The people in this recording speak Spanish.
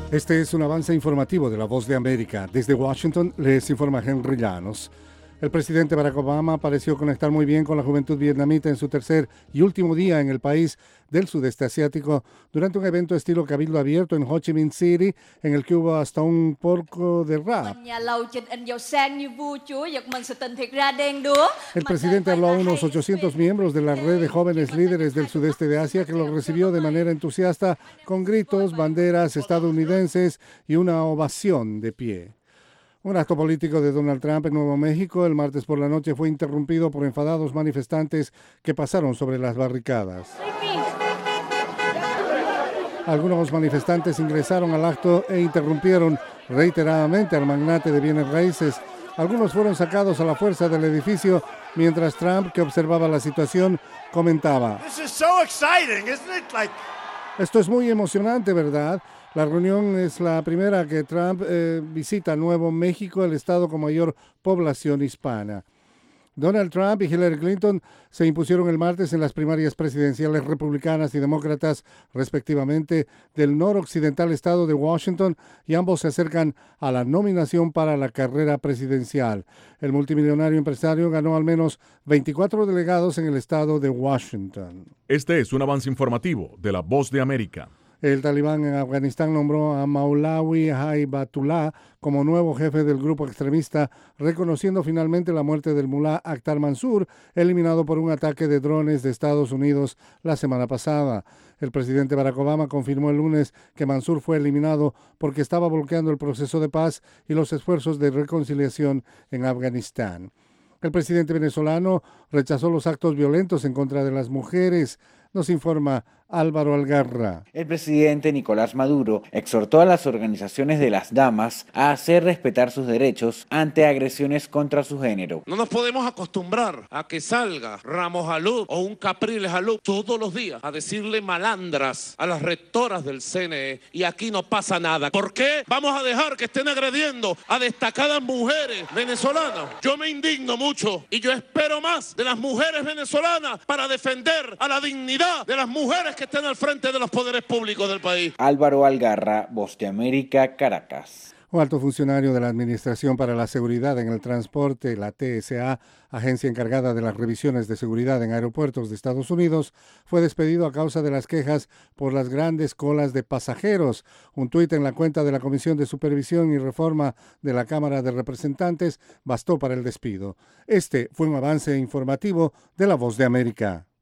Este es un avance informativo de La Voz de América. Desde Washington les informa Henry Llanos. El presidente Barack Obama pareció conectar muy bien con la juventud vietnamita en su tercer y último día en el país del sudeste asiático durante un evento estilo cabildo abierto en Ho Chi Minh City, en el que hubo hasta un poco de rap. El presidente habló a unos 800 miembros de la red de jóvenes líderes del sudeste de Asia, que lo recibió de manera entusiasta con gritos, banderas estadounidenses y una ovación de pie. Un acto político de Donald Trump en Nuevo México el martes por la noche fue interrumpido por enfadados manifestantes que pasaron sobre las barricadas. Algunos manifestantes ingresaron al acto e interrumpieron reiteradamente al magnate de bienes raíces. Algunos fueron sacados a la fuerza del edificio, mientras Trump, que observaba la situación, comentaba: "Esto es muy emocionante, ¿verdad? La reunión es la primera que Trump visita Nuevo México, el estado con mayor población hispana". Donald Trump y Hillary Clinton se impusieron el martes en las primarias presidenciales republicanas y demócratas, respectivamente, del noroccidental estado de Washington, y ambos se acercan a la nominación para la carrera presidencial. El multimillonario empresario ganó al menos 24 delegados en el estado de Washington. Este es un avance informativo de La Voz de América. El talibán en Afganistán nombró a Maulawi Haibatullah como nuevo jefe del grupo extremista, reconociendo finalmente la muerte del mulá Akhtar Mansur, eliminado por un ataque de drones de Estados Unidos la semana pasada. El presidente Barack Obama confirmó el lunes que Mansur fue eliminado porque estaba bloqueando el proceso de paz y los esfuerzos de reconciliación en Afganistán. El presidente venezolano rechazó los actos violentos en contra de las mujeres. Nos informa Álvaro Algarra. El presidente Nicolás Maduro exhortó a las organizaciones de las damas a hacer respetar sus derechos ante agresiones contra su género. No nos podemos acostumbrar a que salga Ramos Jalú o un Capriles Jalú todos los días a decirle malandras a las rectoras del CNE y aquí no pasa nada. ¿Por qué vamos a dejar que estén agrediendo a destacadas mujeres venezolanas? Yo me indigno mucho y yo espero más de las mujeres venezolanas para defender a la dignidad de las mujeres que estén al frente de los poderes públicos del país. Álvaro Algarra, Voz de América, Caracas. Un alto funcionario de la Administración para la Seguridad en el Transporte, la TSA, agencia encargada de las revisiones de seguridad en aeropuertos de Estados Unidos, fue despedido a causa de las quejas por las grandes colas de pasajeros. Un tuit en la cuenta de la Comisión de Supervisión y Reforma de la Cámara de Representantes bastó para el despido. Este fue un avance informativo de La Voz de América.